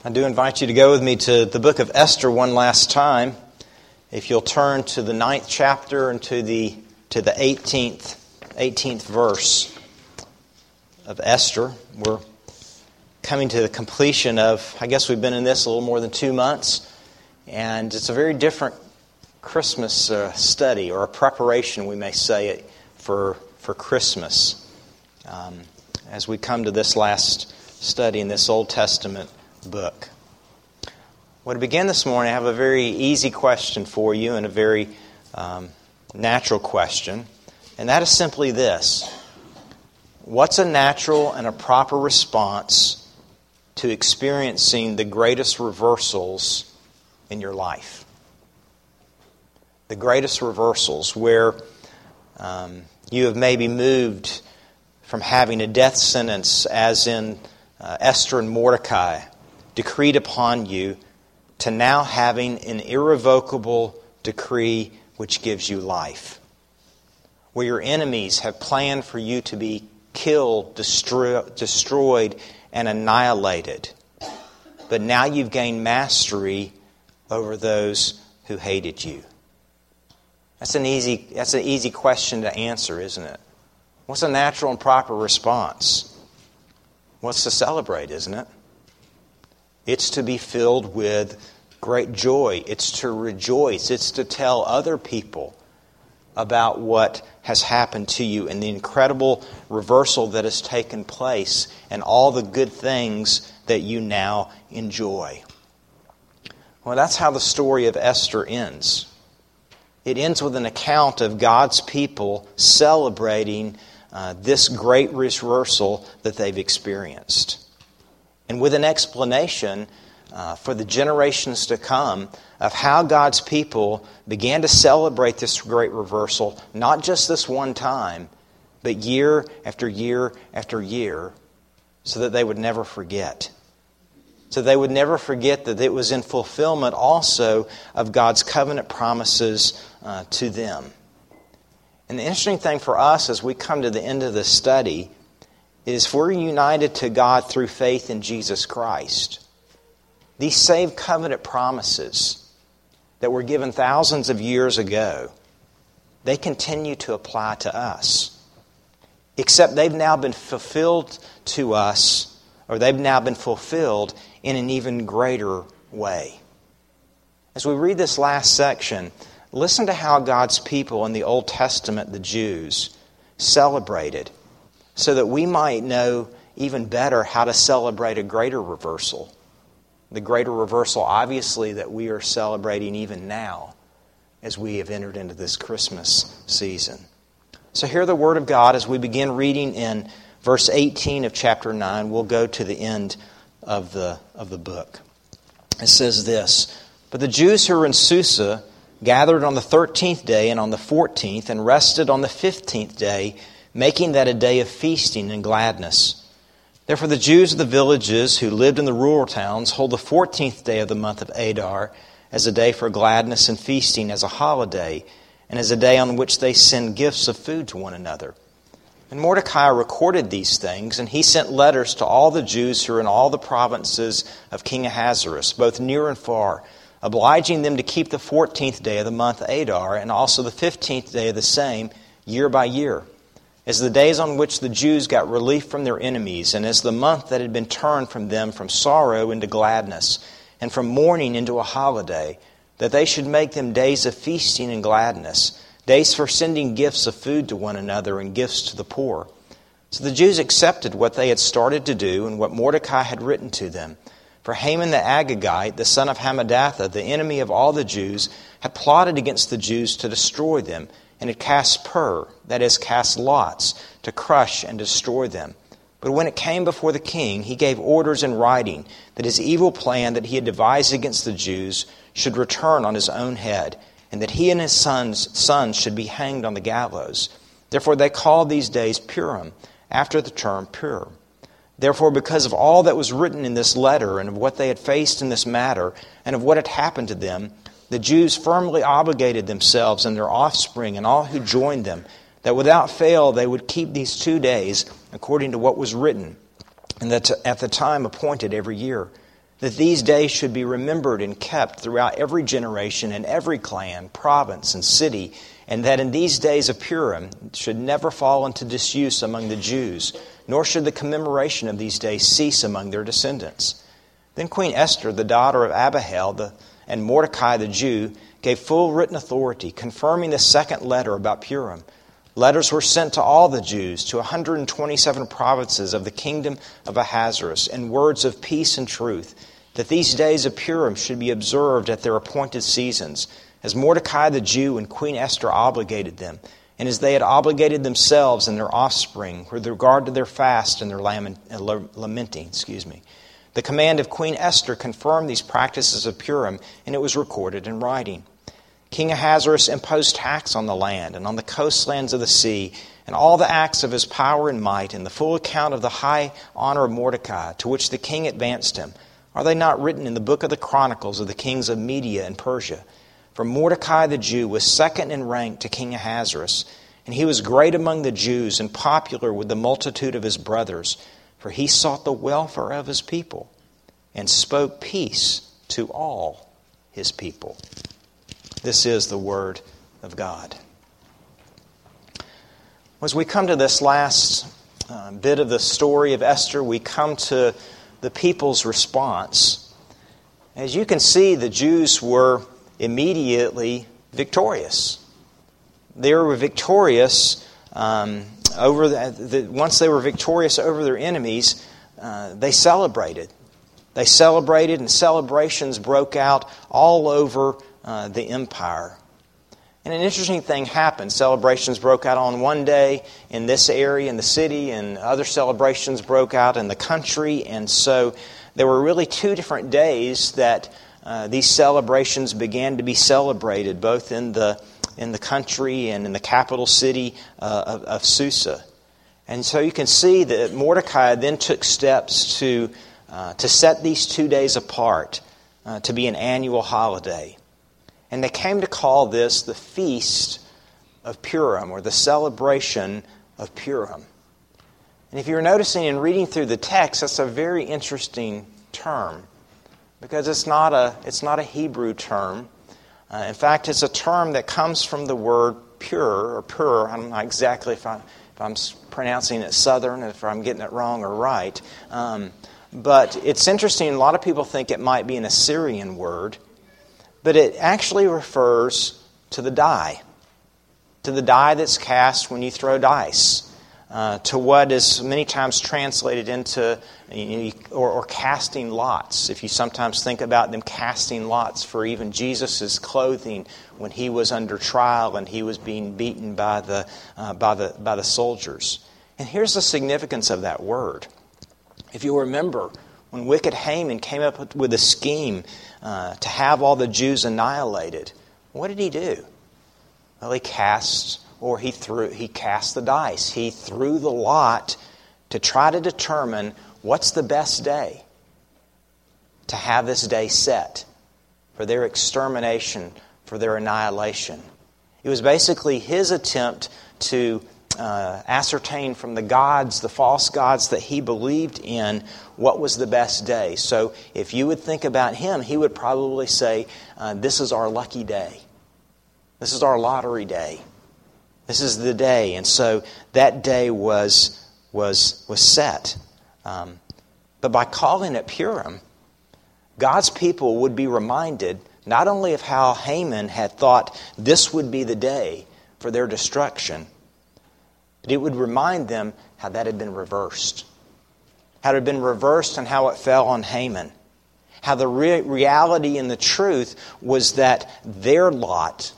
I do invite you to go with me to the book of Esther one last time. If you'll turn to the 9th chapter and to the 18th verse of Esther. We're coming to the completion of, I guess we've been in this a little more than 2 months, and it's a very different Christmas study, or a preparation, we may say, for Christmas. As we come to this last study in this Old Testament book. Well, to begin this morning, I have a very easy question for you, and a very natural question, and that is simply this. What's a natural and a proper response to experiencing the greatest reversals in your life? The greatest reversals where you have maybe moved from having a death sentence, as in Esther and Mordecai, decreed upon you, to now having an irrevocable decree which gives you life. Where your enemies have planned for you to be killed, destroyed, and annihilated. But now you've gained mastery over those who hated you. That's an easy question to answer, isn't it? What's a natural and proper response? What's to celebrate, isn't it? It's to be filled with great joy. It's to rejoice. It's to tell other people about what has happened to you and the incredible reversal that has taken place and all the good things that you now enjoy. Well, that's how the story of Esther ends. It ends with an account of God's people celebrating this great reversal that they've experienced. And with an explanation for the generations to come of how God's people began to celebrate this great reversal, not just this one time, but year after year after year, so that they would never forget. So they would never forget that it was in fulfillment also of God's covenant promises to them. And the interesting thing for us as we come to the end of this study is if we're united to God through faith in Jesus Christ, these same covenant promises that were given thousands of years ago, they continue to apply to us. Except they've now been fulfilled to us, or they've now been fulfilled in an even greater way. As we read this last section, listen to how God's people in the Old Testament, the Jews, celebrated, so that we might know even better how to celebrate a greater reversal. The greater reversal, obviously, that we are celebrating even now as we have entered into this Christmas season. So hear the Word of God as we begin reading in verse 18 of chapter 9. We'll go to the end of the book. It says this, "But the Jews who were in Susa gathered on the 13th day and on the 14th, and rested on the 15th day, making that a day of feasting and gladness. Therefore the Jews of the villages who lived in the rural towns hold the 14th day of the month of Adar as a day for gladness and feasting, as a holiday, and as a day on which they send gifts of food to one another. And Mordecai recorded these things, and he sent letters to all the Jews who were in all the provinces of King Ahasuerus, both near and far, obliging them to keep the 14th day of the month Adar, and also the 15th day of the same, year by year, as the days on which the Jews got relief from their enemies, and as the month that had been turned from them from sorrow into gladness, and from mourning into a holiday, that they should make them days of feasting and gladness, days for sending gifts of food to one another and gifts to the poor. So the Jews accepted what they had started to do and what Mordecai had written to them. For Haman the Agagite, the son of Hammedatha, the enemy of all the Jews, had plotted against the Jews to destroy them, and had cast pur, that is, cast lots, to crush and destroy them. But when it came before the king, he gave orders in writing that his evil plan that he had devised against the Jews should return on his own head, and that he and his sons should be hanged on the gallows. Therefore they called these days Purim, after the term pur. Therefore, because of all that was written in this letter, and of what they had faced in this matter, and of what had happened to them, the Jews firmly obligated themselves and their offspring and all who joined them, that without fail they would keep these 2 days according to what was written, and that at the time appointed every year. that these days should be remembered and kept throughout every generation and every clan, province, and city, and that in these days of Purim should never fall into disuse among the Jews, nor should the commemoration of these days cease among their descendants. Then Queen Esther, the daughter of Abihail, and Mordecai the Jew, gave full written authority, confirming the second letter about Purim. Letters were sent to all the Jews, to 127 provinces of the kingdom of Ahasuerus, in words of peace and truth, that these days of Purim should be observed at their appointed seasons, as Mordecai the Jew and Queen Esther obligated them, and as they had obligated themselves and their offspring with regard to their fast and their lamenting. The command of Queen Esther confirmed these practices of Purim, and it was recorded in writing. King Ahasuerus imposed tax on the land and on the coastlands of the sea, and all the acts of his power and might, and the full account of the high honor of Mordecai, to which the king advanced him. Are they not written in the book of the Chronicles of the kings of Media and Persia? For Mordecai the Jew was second in rank to King Ahasuerus, and he was great among the Jews and popular with the multitude of his brothers, for he sought the welfare of his people and spoke peace to all his people. This is the word of God. As we come to this last bit of the story of Esther, we come to the people's response. As you can see, the Jews were immediately victorious. They were victorious once they were victorious over their enemies, they celebrated. They celebrated, and celebrations broke out all over the empire. And an interesting thing happened. Celebrations broke out on one day in this area, in the city, and other celebrations broke out in the country. And so there were really two different days that these celebrations began to be celebrated, both in the country and in the capital city of Susa. And so you can see that Mordecai then took steps to set these 2 days apart to be an annual holiday. And they came to call this the Feast of Purim, or the celebration of Purim. And if you're noticing in reading through the text, that's a very interesting term, because it's not a Hebrew term. In fact, it's a term that comes from the word pure, or pur. I don't know exactly if I'm pronouncing it Southern, if I'm getting it wrong or right. But it's interesting, a lot of people think it might be an Assyrian word, but it actually refers to the die that's cast when you throw dice, to what is many times translated into, or casting lots. If you sometimes think about them casting lots for even Jesus' clothing when he was under trial and he was being beaten by the soldiers. And here's the significance of that word. If you remember, when wicked Haman came up with a scheme to have all the Jews annihilated, what did he do? Well, he cast the dice. He threw the lot to try to determine what's the best day to have this day set for their extermination, for their annihilation. It was basically his attempt to ascertain from the gods, the false gods that he believed in, what was the best day. So if you would think about him, he would probably say, this is our lucky day. This is our lottery day. This is the day. And so that day was set. But by calling it Purim, God's people would be reminded not only of how Haman had thought this would be the day for their destruction, but it would remind them how that had been reversed. How it had been reversed and how it fell on Haman. How the reality and the truth was that their lot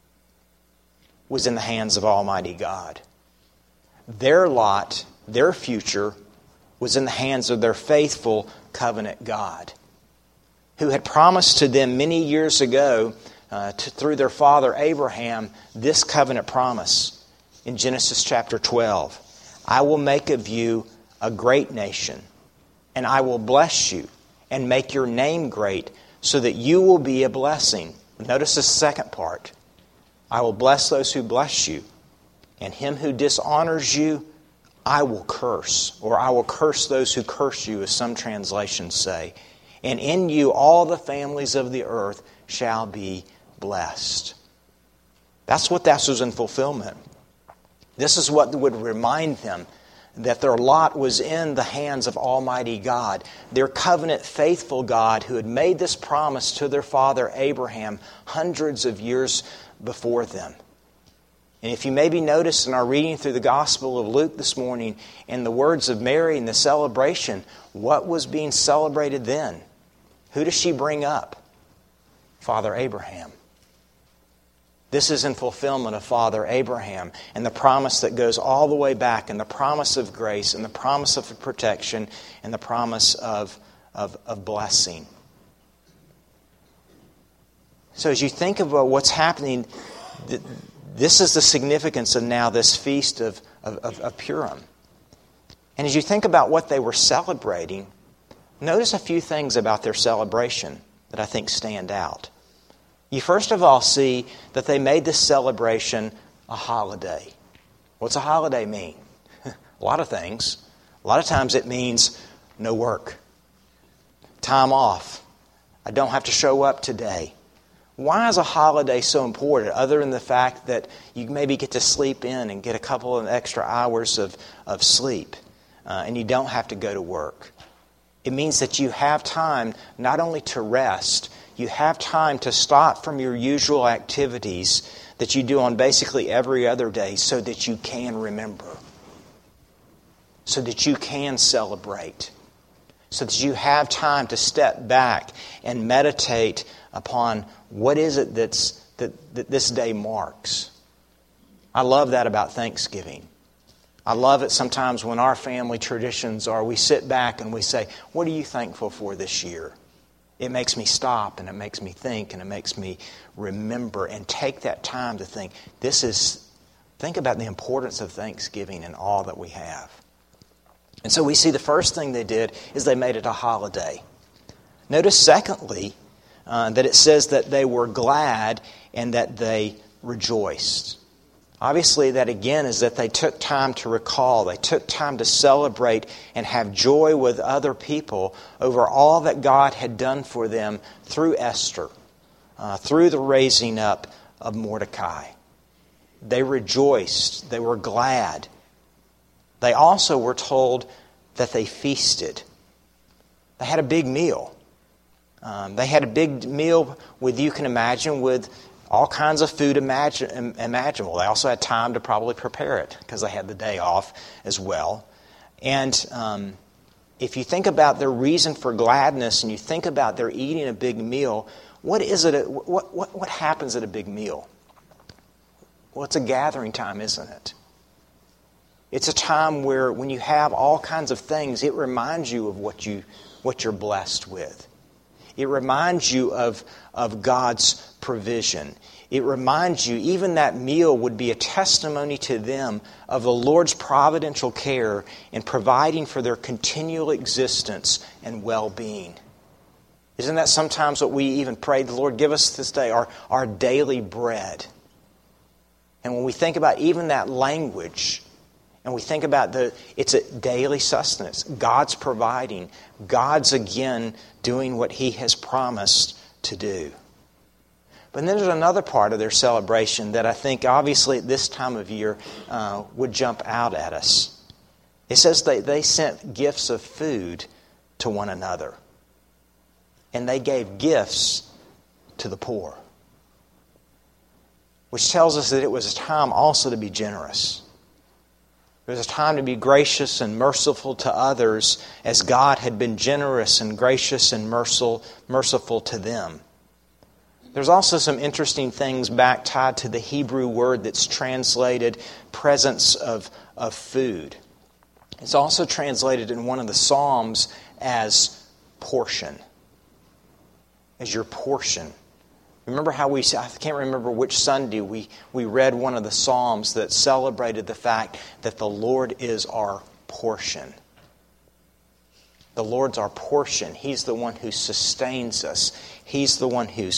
was in the hands of Almighty God. Their lot, their future, was in the hands of their faithful covenant God, who had promised to them many years ago, through their father Abraham, this covenant promise. In Genesis chapter 12, I will make of you a great nation, and I will bless you and make your name great so that you will be a blessing. Notice the second part. I will bless those who bless you, and him who dishonors you, I will curse, or I will curse those who curse you, as some translations say. and in you all the families of the earth shall be blessed. That's what that was in fulfillment. This is what would remind them that their lot was in the hands of Almighty God, their covenant faithful God who had made this promise to their father Abraham hundreds of years before them. And if you maybe noticed in our reading through the Gospel of Luke this morning, in the words of Mary in the celebration, what was being celebrated then? Who does she bring up? Father Abraham. This is in fulfillment of Father Abraham and the promise that goes all the way back, and the promise of grace and the promise of protection and the promise of blessing. So as you think about what's happening, this is the significance of now this feast of Purim. And as you think about what they were celebrating, notice a few things about their celebration that I think stand out. You first of all see that they made this celebration a holiday. What's a holiday mean? A lot of things. A lot of times it means no work, time off. I don't have to show up today. Why is a holiday so important, other than the fact that you maybe get to sleep in and get a couple of extra hours of sleep, and you don't have to go to work? It means that you have time not only to rest, you have time to stop from your usual activities that you do on basically every other day so that you can remember, so that you can celebrate, so that you have time to step back and meditate upon what is it that this day marks. I love that about Thanksgiving. I love it sometimes when our family traditions are, we sit back and we say, what are you thankful for this year? It makes me stop and it makes me think and it makes me remember and take that time to think. Think about the importance of Thanksgiving and all that we have. And so we see the first thing they did is they made it a holiday. Notice secondly, that it says that they were glad and that they rejoiced. Obviously, that again is that they took time to recall, they took time to celebrate and have joy with other people over all that God had done for them through Esther, through the raising up of Mordecai. They rejoiced, they were glad. They also were told that they feasted. They had a big meal. They had a big meal you can imagine, with all kinds of food imaginable. They also had time to probably prepare it because they had the day off as well. And if you think about their reason for gladness and you think about their eating a big meal, what is it? What happens at a big meal? Well, it's a gathering time, isn't it? It's a time where when you have all kinds of things, it reminds you of what you're blessed with. It reminds you of God's provision. It reminds you, even that meal would be a testimony to them of the Lord's providential care in providing for their continual existence and well-being. Isn't that sometimes what we even pray? The Lord, give us this day our daily bread. And when we think about even that language, and we think about it's a daily sustenance. God's providing. God's again doing what He has promised to do. But then there's another part of their celebration that I think obviously at this time of year would jump out at us. It says they sent gifts of food to one another. And they gave gifts to the poor. Which tells us that it was a time also to be generous. It was a time to be gracious and merciful to others as God had been generous and gracious and merciful to them. There's also some interesting things back tied to the Hebrew word that's translated presence of food. It's also translated in one of the Psalms as portion. As your portion. Remember how I can't remember which Sunday we read one of the Psalms that celebrated the fact that the Lord is our portion. The Lord's our portion. He's the one who sustains us. He's the one who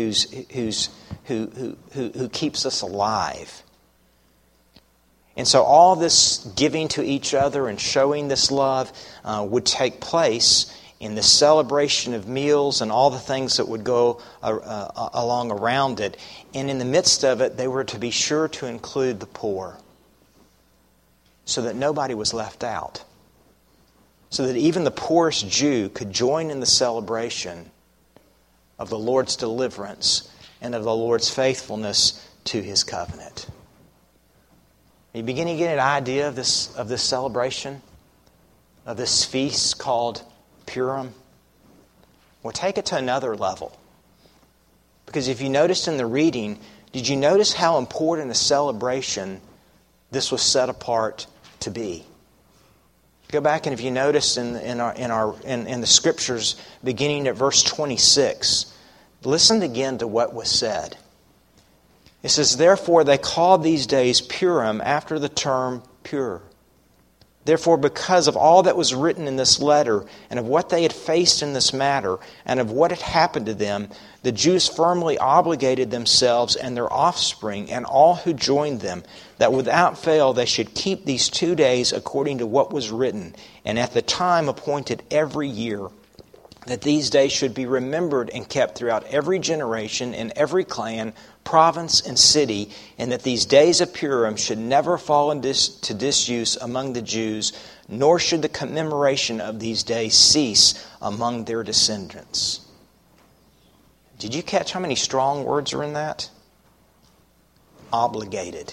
keeps us alive. And so all this giving to each other and showing this love would take place in the celebration of meals and all the things that would go along around it. And in the midst of it, they were to be sure to include the poor so that nobody was left out. So that even the poorest Jew could join in the celebration of the Lord's deliverance and of the Lord's faithfulness to His covenant. Are you beginning to get an idea of this celebration? Of this feast called Purim? Well, take it to another level. Because if you noticed in the reading, did you notice how important a celebration this was set apart to be? Go back and if you notice in the Scriptures, beginning at verse 26, listen again to what was said. It says, "Therefore they called these days Purim after the term pure. Therefore, because of all that was written in this letter, and of what they had faced in this matter, and of what had happened to them, the Jews firmly obligated themselves and their offspring, and all who joined them, that without fail they should keep these 2 days according to what was written, and at the time appointed every year, that these days should be remembered and kept throughout every generation and every clan, province, and city, and that these days of Purim should never fall into disuse among the Jews, nor should the commemoration of these days cease among their descendants." Did you catch how many strong words are in that? Obligated.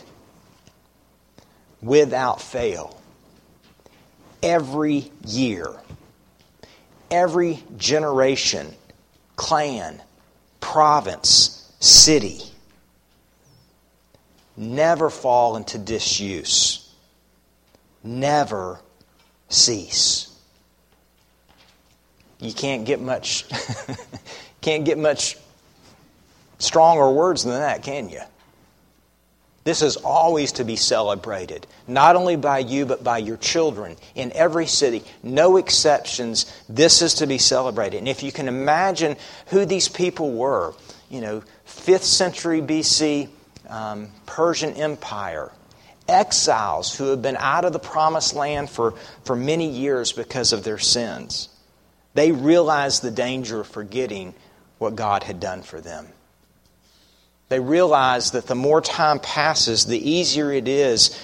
Without fail. Every year. Every generation, clan, province, city. Never fall into disuse. Never cease. You can't get much stronger words than that, can you? This is always to be celebrated, not only by you, but by your children in every city. No exceptions. This is to be celebrated. And if you can imagine who these people were, 5th century BC, Persian Empire, exiles who had been out of the promised land for many years because of their sins. They realized the danger of forgetting what God had done for them. They realize that the more time passes, the easier it is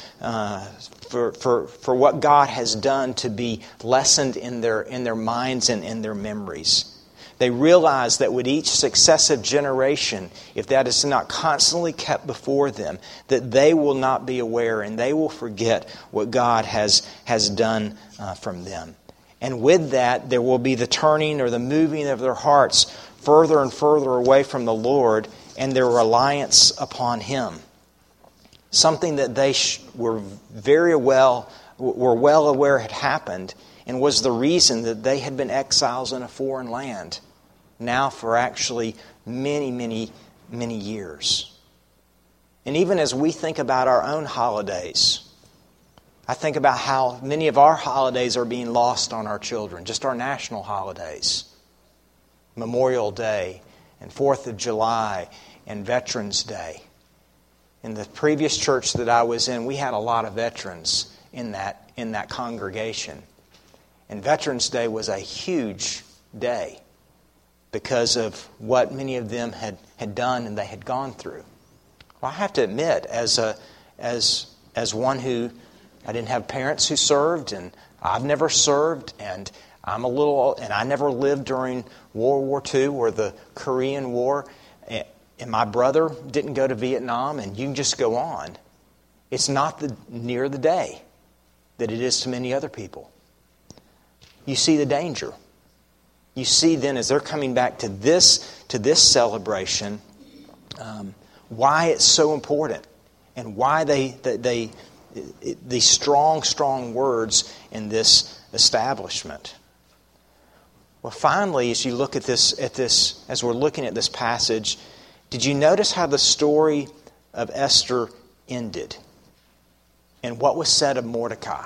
for what God has done to be lessened in their minds and in their memories. They realize that with each successive generation, if that is not constantly kept before them, that they will not be aware and they will forget what God has done from them. And with that, there will be the turning or the moving of their hearts further and further away from the Lord and their reliance upon Him. Something that they were well aware had happened and was the reason that they had been exiles in a foreign land now for actually many, many, many years. And even as we think about our own holidays, I think about how many of our holidays are being lost on our children, just our national holidays. Memorial Day and 4th of July and Veterans Day. In the previous church that I was in, we had a lot of veterans in that congregation. And Veterans Day was a huge day because of what many of them had done and they had gone through. Well, I have to admit, as one who I didn't have parents who served, and I've never served, and I never lived during World War II or the Korean War, and my brother didn't go to Vietnam, and you can just go on. It's not near the day that it is to many other people. You see the danger. You see then as they're coming back to this celebration, why it's so important and why these strong words in this establishment. Well, finally, as you look at this, as we're looking at this passage, did you notice how the story of Esther ended and what was said of Mordecai?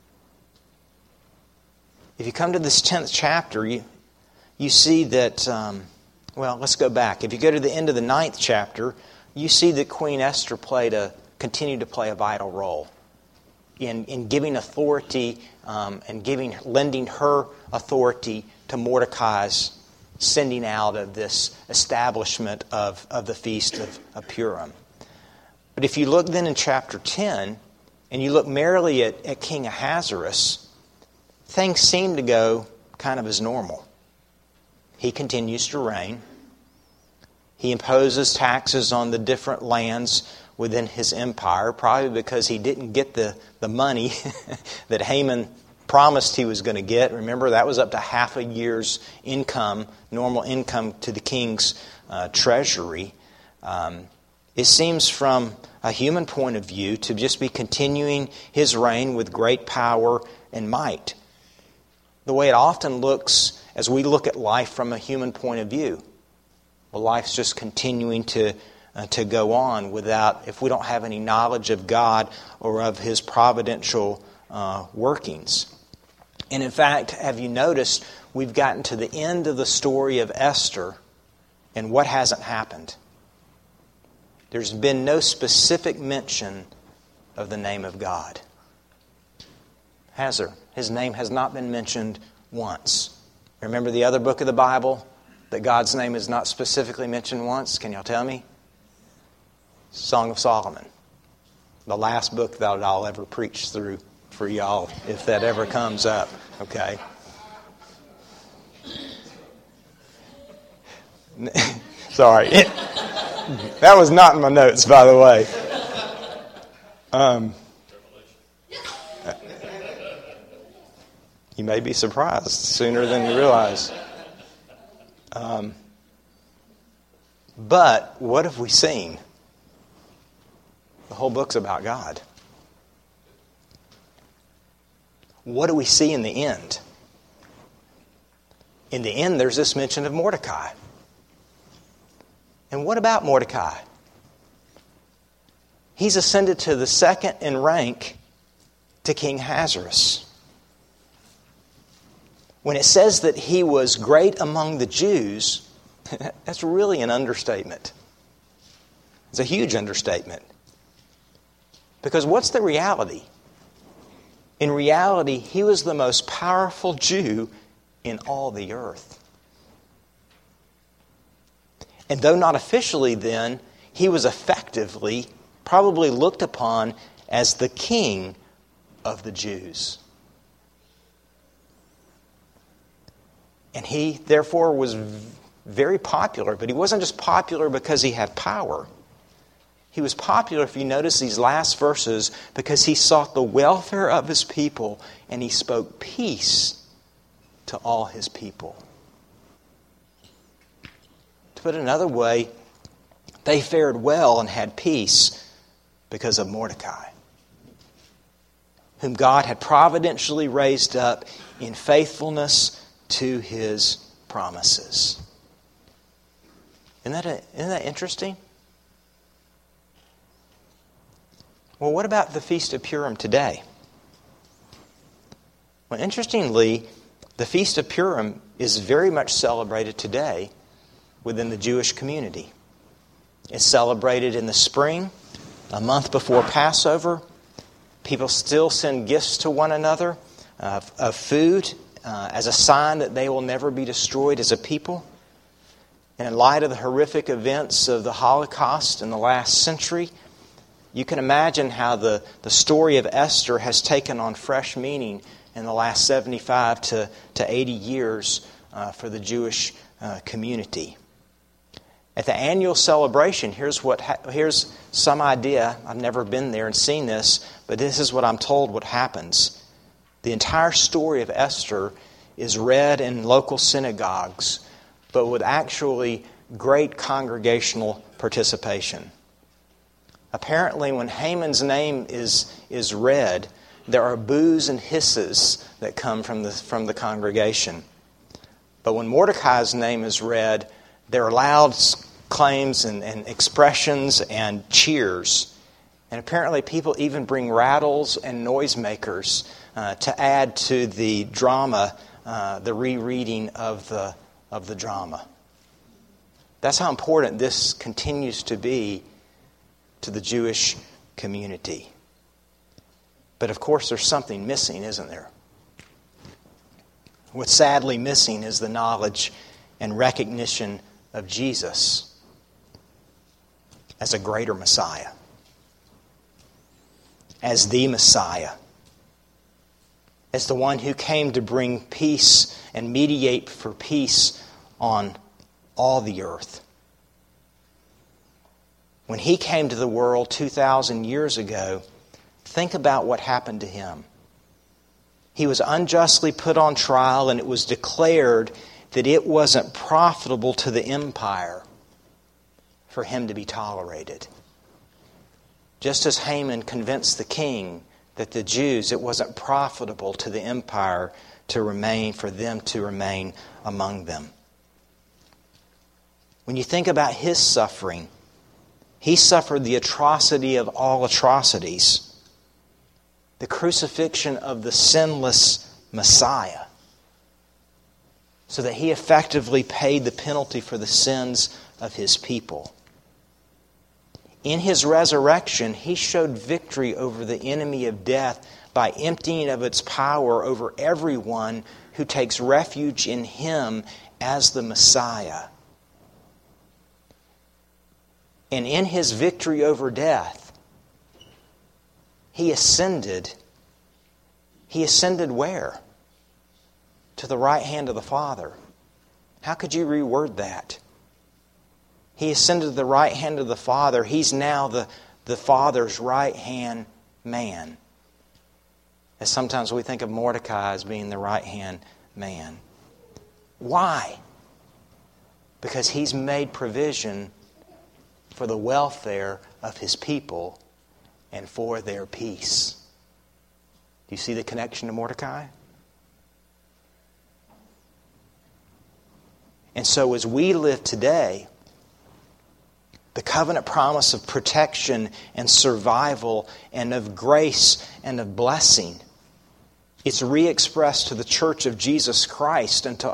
If you come to this 10th chapter, you see that, let's go back. If you go to the end of the 9th chapter, you see that Queen Esther continued to play a vital role in giving authority and lending her authority to Mordecai's sending out of this establishment of the Feast of Purim. But if you look then in chapter 10, and you look merely at King Ahasuerus, things seem to go kind of as normal. He continues to reign. He imposes taxes on the different lands within his empire, probably because he didn't get the money that Haman promised he was going to get. Remember, that was up to half a year's income, normal income to the king's treasury. It seems from a human point of view to just be continuing his reign with great power and might. The way it often looks as we look at life from a human point of view. Well, life's just continuing to go on without, if we don't have any knowledge of God or of His providential workings. And in fact, have you noticed, we've gotten to the end of the story of Esther, and what hasn't happened? There's been no specific mention of the name of God. Has there? His name has not been mentioned once. Remember the other book of the Bible that God's name is not specifically mentioned once? Can y'all tell me? Song of Solomon. The last book that I'll ever preach through for y'all, if that ever comes up. Okay? Sorry. That was not in my notes, by the way. You may be surprised sooner than you realize. But what have we seen? The whole book's about God. What do we see in the end? In the end, there's this mention of Mordecai. And what about Mordecai? He's ascended to the second in rank to King Ahasuerus. When it says that he was great among the Jews, that's really an understatement. It's a huge understatement. Because what's the reality? In reality, he was the most powerful Jew in all the earth. And though not officially then, he was effectively probably looked upon as the king of the Jews. And he, therefore, was very popular. But he wasn't just popular because he had power. He was popular, if you notice these last verses, because he sought the welfare of his people and he spoke peace to all his people. To put it another way, they fared well and had peace because of Mordecai, whom God had providentially raised up in faithfulness to His promises. Isn't that interesting? Well, what about the Feast of Purim today? Well, interestingly, the Feast of Purim is very much celebrated today within the Jewish community. It's celebrated in the spring, a month before Passover. People still send gifts to one another of food as a sign that they will never be destroyed as a people. And in light of the horrific events of the Holocaust in the last century, you can imagine how the story of Esther has taken on fresh meaning in the last 75 to 80 years for the Jewish community. At the annual celebration, here's some idea. I've never been there and seen this, but this is what I'm told what happens. The entire story of Esther is read in local synagogues, but with actually great congregational participation. Apparently, when Haman's name is read, there are boos and hisses that come from the congregation. But when Mordecai's name is read, there are loud claims and expressions and cheers. And apparently people even bring rattles and noisemakers to add to the drama, the rereading of the drama. That's how important this continues to be to the Jewish community. But of course there's something missing, isn't there? What's sadly missing is the knowledge and recognition of Jesus as a greater Messiah, as the Messiah, as the one who came to bring peace and mediate for peace on all the earth. When He came to the world 2,000 years ago, think about what happened to Him. He was unjustly put on trial, and it was declared that it wasn't profitable to the empire for Him to be tolerated. Just as Haman convinced the king that the Jews, it wasn't profitable to the empire for them to remain among them. When you think about His suffering, He suffered the atrocity of all atrocities, the crucifixion of the sinless Messiah, so that He effectively paid the penalty for the sins of His people. In His resurrection, He showed victory over the enemy of death by emptying of its power over everyone who takes refuge in Him as the Messiah. And in His victory over death, He ascended. He ascended where? To the right hand of the Father. How could you reword that? He ascended to the right hand of the Father. He's now the Father's right hand man. As sometimes we think of Mordecai as being the right hand man. Why? Because He's made provision for the welfare of His people and for their peace. Do you see the connection to Mordecai? And so as we live today, the covenant promise of protection and survival and of grace and of blessing, it's re-expressed to the Church of Jesus Christ and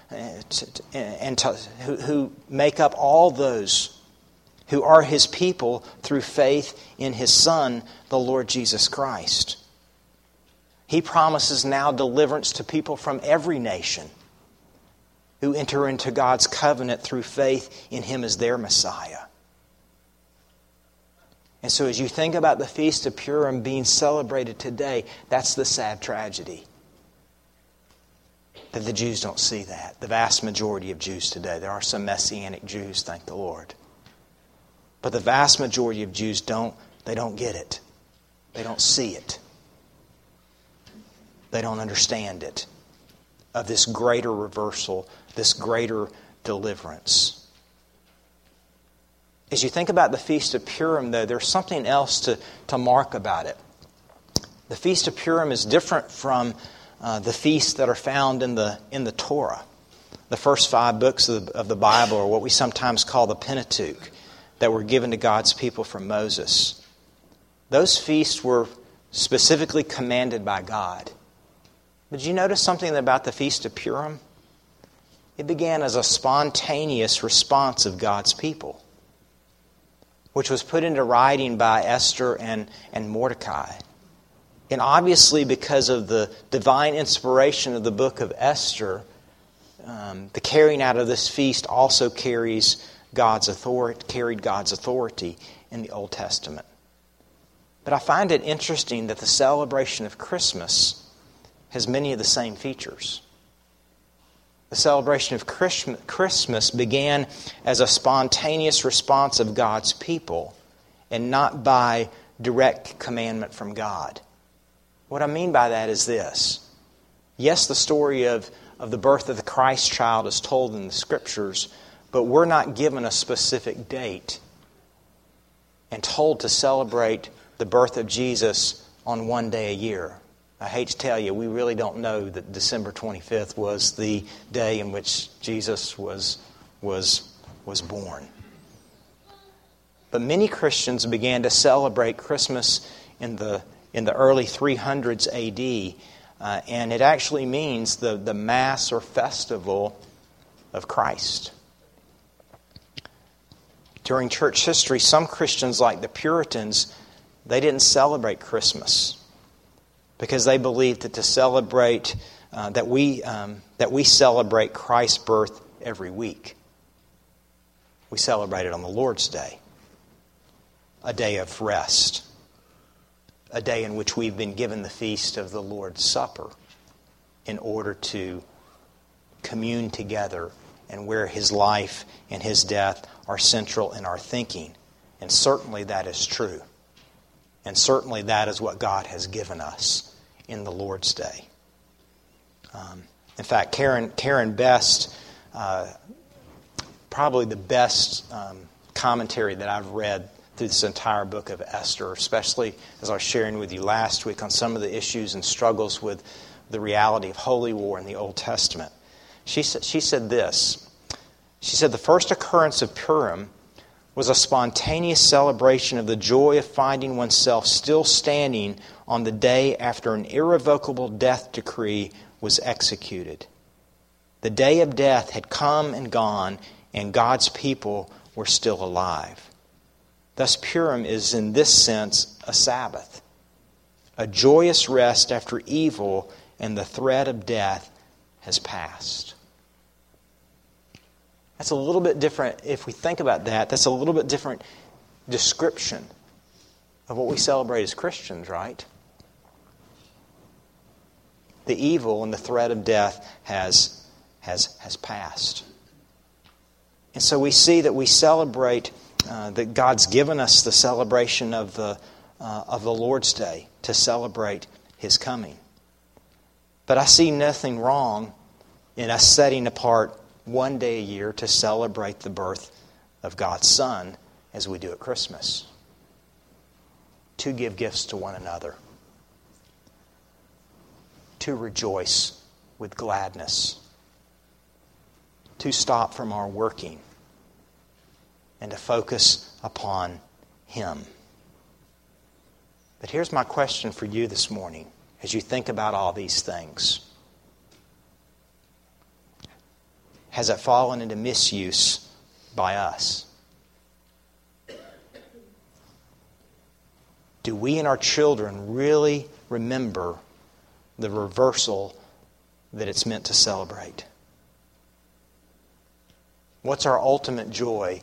who make up all those who are His people through faith in His Son, the Lord Jesus Christ. He promises now deliverance to people from every nation who enter into God's covenant through faith in Him as their Messiah. And so as you think about the Feast of Purim being celebrated today, that's the sad tragedy. That the Jews don't see that. The vast majority of Jews today. There are some Messianic Jews, thank the Lord. But the vast majority of Jews don't get it. They don't see it. They don't understand it. Of this greater reversal, this greater deliverance. As you think about the Feast of Purim, though, there's something else to mark about it. The Feast of Purim is different from the feasts that are found in the Torah. The first 5 books of the Bible, or what we sometimes call the Pentateuch, that were given to God's people from Moses. Those feasts were specifically commanded by God. But did you notice something about the Feast of Purim? It began as a spontaneous response of God's people, which was put into writing by Esther and Mordecai. And obviously because of the divine inspiration of the book of Esther, the carrying out of this feast also carried God's authority in the Old Testament. But I find it interesting that the celebration of Christmas has many of the same features. The celebration of Christmas began as a spontaneous response of God's people and not by direct commandment from God. What I mean by that is this. Yes, the story of the birth of the Christ child is told in the Scriptures, but we're not given a specific date and told to celebrate the birth of Jesus on one day a year. I hate to tell you, we really don't know that December 25th was the day in which Jesus was born. But many Christians began to celebrate Christmas in the early 300s A.D., and it actually means the Mass or festival of Christ. During church history, some Christians, like the Puritans, they didn't celebrate Christmas because they believed that to celebrate that we celebrate Christ's birth every week. We celebrate it on the Lord's Day, a day of rest, a day in which we've been given the feast of the Lord's Supper in order to commune together and where His life and His death are central in our thinking. And certainly that is true. And certainly that is what God has given us in the Lord's Day. In fact, Karen Best, probably the best commentary that I've read through this entire book of Esther, especially as I was sharing with you last week on some of the issues and struggles with the reality of holy war in the Old Testament. She said this. She said, the first occurrence of Purim was a spontaneous celebration of the joy of finding oneself still standing on the day after an irrevocable death decree was executed. The day of death had come and gone, and God's people were still alive. Thus, Purim is in this sense a Sabbath, a joyous rest after evil and the threat of death has passed. That's a little bit different, if we think about that, that's a little bit different description of what we celebrate as Christians, right? The evil and the threat of death has passed. And so we see that we celebrate, that God's given us the celebration of the Lord's Day to celebrate His coming. But I see nothing wrong in us setting apart one day a year to celebrate the birth of God's Son as we do at Christmas. To give gifts to one another. To rejoice with gladness. To stop from our working and to focus upon Him. But here's my question for you this morning as you think about all these things. Has it fallen into misuse by us? Do we and our children really remember the reversal that it's meant to celebrate? What's our ultimate joy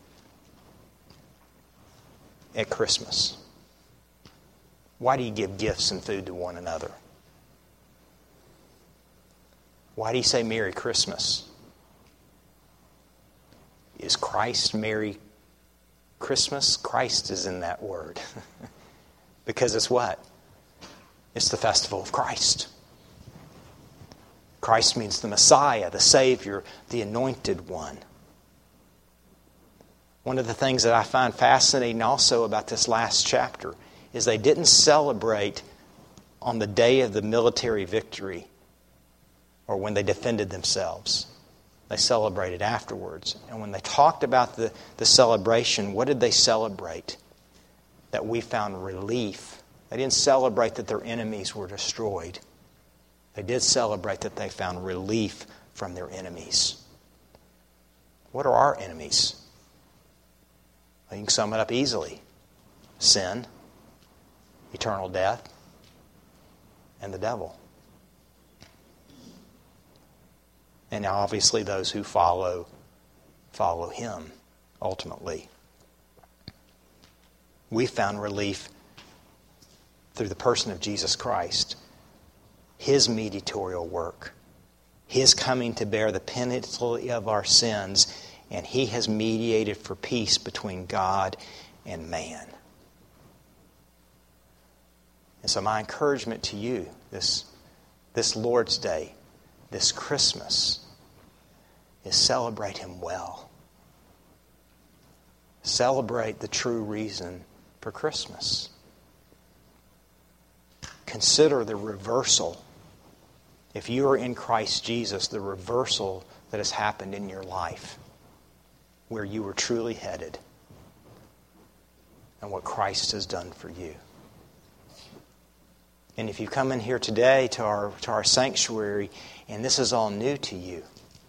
at Christmas? Why do you give gifts and food to one another? Why do you say Merry Christmas? Is Christ Merry Christmas? Christ is in that word. Because it's what? It's the festival of Christ. Christ means the Messiah, the Savior, the Anointed One. One of the things that I find fascinating also about this last chapter is they didn't celebrate on the day of the military victory or when they defended themselves. They celebrated afterwards. And when they talked about the celebration, what did they celebrate? That we found relief. They didn't celebrate that their enemies were destroyed. They did celebrate that they found relief from their enemies. What are our enemies? Well, you can sum it up easily. Sin, eternal death, and the devil. And now obviously those who follow Him ultimately. We found relief through the person of Jesus Christ. His mediatorial work. His coming to bear the penalty of our sins. And He has mediated for peace between God and man. And so my encouragement to you this Lord's Day, this Christmas, is celebrate Him well. Celebrate the true reason for Christmas. Consider the reversal. If you are in Christ Jesus, the reversal that has happened in your life, where you were truly headed, and what Christ has done for you. And if you come in here today to our sanctuary and this is all new to you,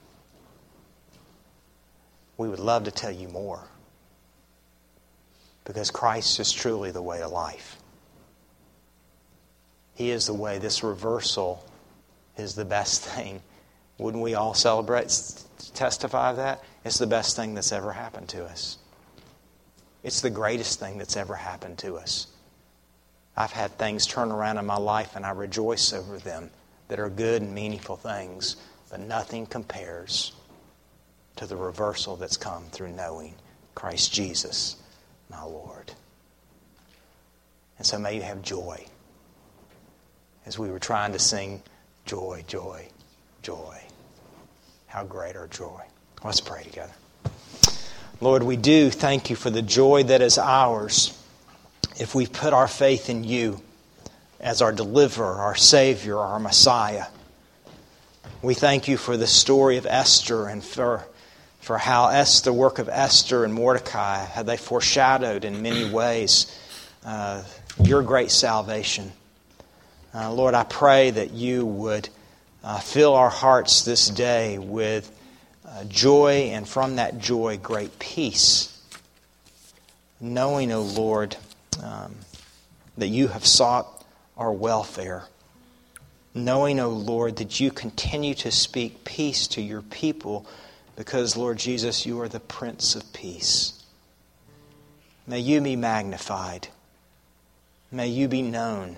we would love to tell you more. Because Christ is truly the way of life. He is the way this reversal is the best thing. Wouldn't we all celebrate, testify of that? It's the best thing that's ever happened to us. It's the greatest thing that's ever happened to us. I've had things turn around in my life and I rejoice over them that are good and meaningful things, but nothing compares to the reversal that's come through knowing Christ Jesus, my Lord. And so may you have joy. As we were trying to sing, joy, joy, joy. How great our joy. Let's pray together. Lord, we do thank you for the joy that is ours if we put our faith in you as our deliverer, our Savior, our Messiah. We thank you for the story of Esther and for how the work of Esther and Mordecai, how they foreshadowed in many ways your great salvation. Lord, I pray that you would fill our hearts this day with joy, and from that joy, great peace. Knowing, O Lord, that you have sought our welfare. Knowing, O Lord, that you continue to speak peace to your people because, Lord Jesus, you are the Prince of Peace. May you be magnified. May you be known.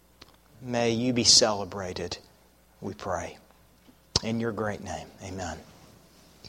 May you be celebrated, we pray. In your great name, amen.